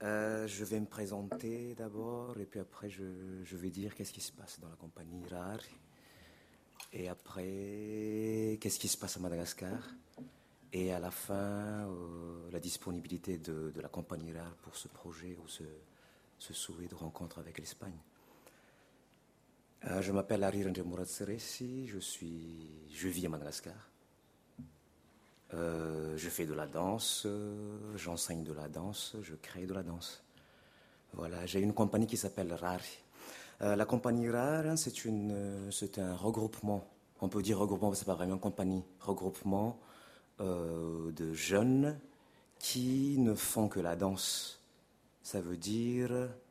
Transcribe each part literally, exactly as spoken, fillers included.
Euh, je vais me présenter d'abord et puis après je, je vais dire qu'est-ce qui se passe dans la compagnie Rare et après qu'est-ce qui se passe à Madagascar et à la fin euh, la disponibilité de, de la compagnie Rare pour ce projet ou ce, ce souhait de rencontre avec l'Espagne. Euh, je m'appelle Arir Ndemourat Seressi, je, suis, je vis à Madagascar. Euh, je fais de la danse, euh, j'enseigne de la danse, je crée de la danse. Voilà, j'ai une compagnie qui s'appelle Rare. Euh, la compagnie Rare, c'est une, euh, c'est un regroupement. On peut dire regroupement, mais c'est pas vraiment une compagnie. Regroupement euh, de jeunes qui ne font que la danse. Ça veut dire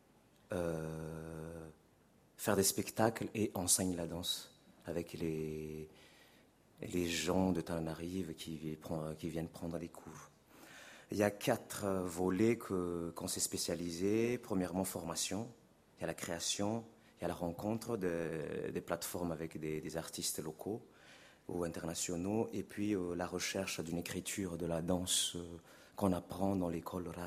euh, faire des spectacles et enseigner la danse avec les les gens de Tananarive qui, qui viennent prendre des cours. Il y a quatre volets que, qu'on s'est spécialisés. Premièrement, formation. Il y a la création, il y a la rencontre de, des plateformes avec des, des artistes locaux ou internationaux, et puis euh, la recherche d'une écriture de la danse euh, qu'on apprend dans l'école Rare.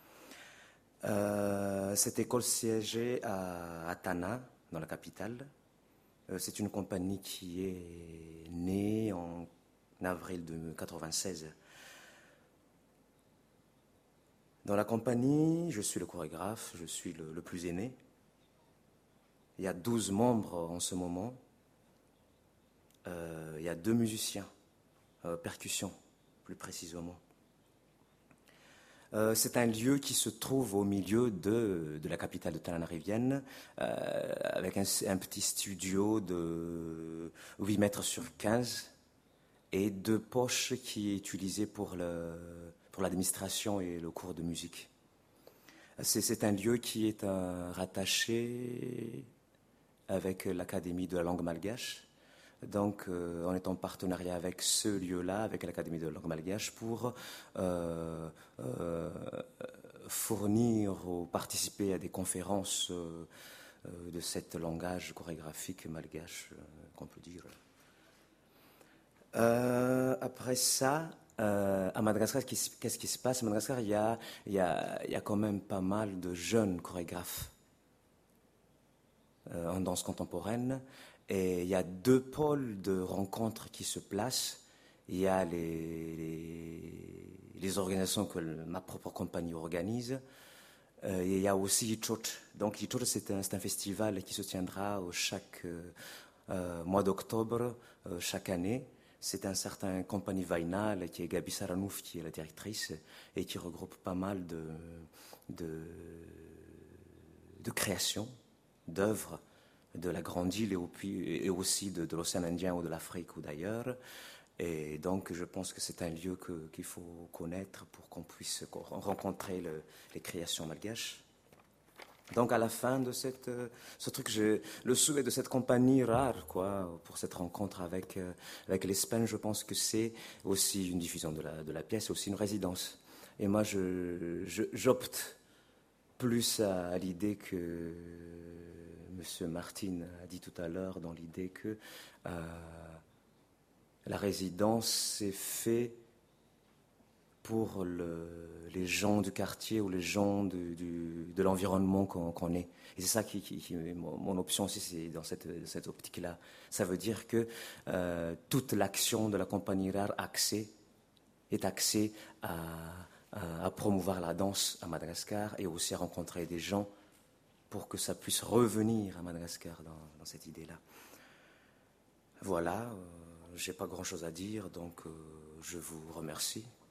Euh, cette école siégeait à, à Tana, dans la capitale. C'est une compagnie qui est née en avril de quatre-vingt-seize. Dans la compagnie, je suis le chorégraphe, je suis le, le plus aîné. Il y a douze membres en ce moment. Euh, il y a deux musiciens, euh, percussion plus précisément. Euh, c'est un lieu qui se trouve au milieu de, de la capitale de Tananarivienne, euh, avec un, un petit studio de huit mètres sur quinze et deux poches qui est utilisé pour, le, pour l'administration et le cours de musique. C'est, c'est un lieu qui est euh, rattaché avec l'Académie de la langue malgache. Donc, euh, on est en partenariat avec ce lieu-là, avec l'Académie de la langue malgache, pour euh, euh, fournir ou participer à des conférences euh, euh, de cet langage chorégraphique malgache, euh, qu'on peut dire. Euh, après ça, euh, à Madagascar, qu'est-ce qui se passe? À Madagascar, il y a, il y a, il y a quand même pas mal de jeunes chorégraphes euh, en danse contemporaine. Et il y a deux pôles de rencontres qui se placent. Il y a les, les, les organisations que ma propre compagnie organise. Euh, et il y a aussi Ichot. Donc Ichot, c'est un, c'est un festival qui se tiendra chaque euh, mois d'octobre, euh, chaque année. C'est un certain compagnie Vainal qui est Gabi Saranouf, qui est la directrice, et qui regroupe pas mal de, de, de créations, d'œuvres de la Grande Île et aussi de, de l'océan Indien ou de l'Afrique ou d'ailleurs. Et donc, je pense que c'est un lieu que, qu'il faut connaître pour qu'on puisse rencontrer le, les créations malgaches. Donc, à la fin de cette, ce truc, je, le souhait de cette compagnie Rare, quoi, pour cette rencontre avec, avec l'Espagne, je pense que c'est aussi une diffusion de la, de la pièce, aussi une résidence. Et moi, je, je, j'opte plus à, à l'idée que M. Martin a dit tout à l'heure, dans l'idée que euh, la résidence s'est faite pour le, les gens du quartier ou les gens de, du, de l'environnement qu'on, qu'on est. Et c'est ça qui, qui, qui mon, mon option aussi, c'est dans cette, cette optique-là. Ça veut dire que euh, toute l'action de la compagnie Rare axée, est axée à, à, à promouvoir la danse à Madagascar et aussi à rencontrer des gens pour que ça puisse revenir à Madagascar dans, dans cette idée-là. Voilà, euh, j'ai pas grand-chose à dire, donc euh, je vous remercie.